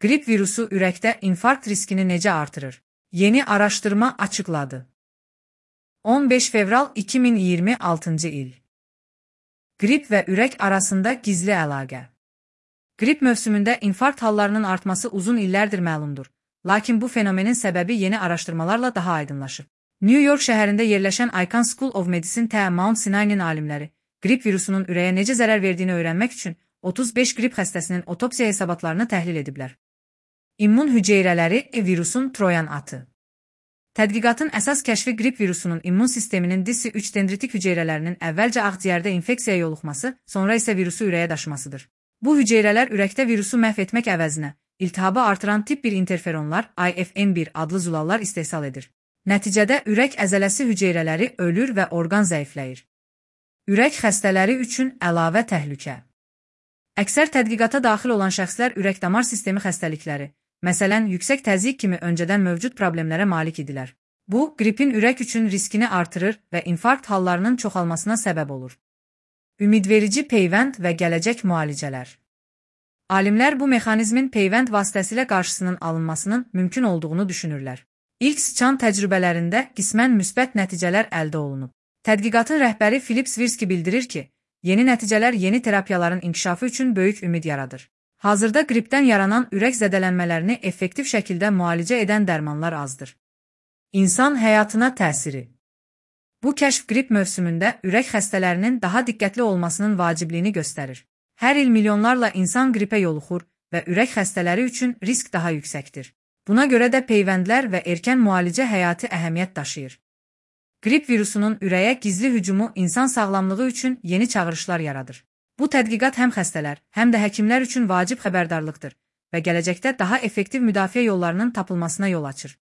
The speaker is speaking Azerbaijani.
Qrip virusu ürəkdə infarkt riskini necə artırır? Yeni araşdırma açıqladı. 15 fevral 2026 il. Qrip və ürək arasında gizli əlaqə. Qrip mövsümündə infarkt hallarının artması uzun illərdir məlumdur. Lakin bu fenomenin səbəbi yeni araşdırmalarla daha aydınlaşıb. New York şəhərində yerləşən Icahn School of Medicine və Mount Sinai'nin alimləri, qrip virusunun ürəyə necə zərər verdiyini öyrənmək üçün 35 qrip xəstəsinin otopsiya hesabatlarını təhlil ediblər. İmmun hüceyrələri virusun Troyan atı. Tədqiqatın əsas kəşfi qrip virusunun immun sisteminin DC3 dendritik hüceyrələrinin əvvəlcə ağciyərdə infeksiyaya yoluxması, sonra isə virusu ürəyə daşımasıdır. Bu hüceyrələr ürəkdə virusu məhv etmək əvəzinə, iltihabı artıran tip 1 interferonlar, IFN1 adlı zulallar istehsal edir. Nəticədə ürək əzələsi hüceyrələri ölür və orqan zəifləyir. Ürək xəstələri üçün əlavə təhlükə. Əksər tədqiqata daxil olan şəxslər ürək-damar sistemi xəstəlikləri, məsələn, yüksək təzyiq kimi öncədən mövcud problemlərə malik idilər. Bu, qripin ürək üçün riskini artırır və infarkt hallarının çoxalmasına səbəb olur. Ümidverici peyvənd və gələcək müalicələr. Alimlər bu mexanizmin peyvənd vasitəsilə qarşısının alınmasının mümkün olduğunu düşünürlər. İlk sıçan təcrübələrində qismən müsbət nəticələr əldə olunub. Tədqiqatın rəhbəri Filip Svirski bildirir ki, yeni nəticələr yeni terapiyaların inkişafı üçün böyük ümid yaradır. Hazırda qripdən yaranan ürək zədələnmələrini effektiv şəkildə müalicə edən dərmanlar azdır. İnsan həyatına təsiri. Bu kəşf qrip mövsümündə ürək xəstələrinin daha diqqətli olmasının vacibliyini göstərir. Hər il milyonlarla insan qripə yoluxur və ürək xəstələri üçün risk daha yüksəkdir. Buna görə də peyvəndlər və erkən müalicə həyati əhəmiyyət daşıyır. Qrip virusunun ürəyə gizli hücumu insan sağlamlığı üçün yeni çağırışlar yaradır. Bu tədqiqat həm xəstələr, həm də həkimlər üçün vacib xəbərdarlıqdır və gələcəkdə daha effektiv müdafiə yollarının tapılmasına yol açır.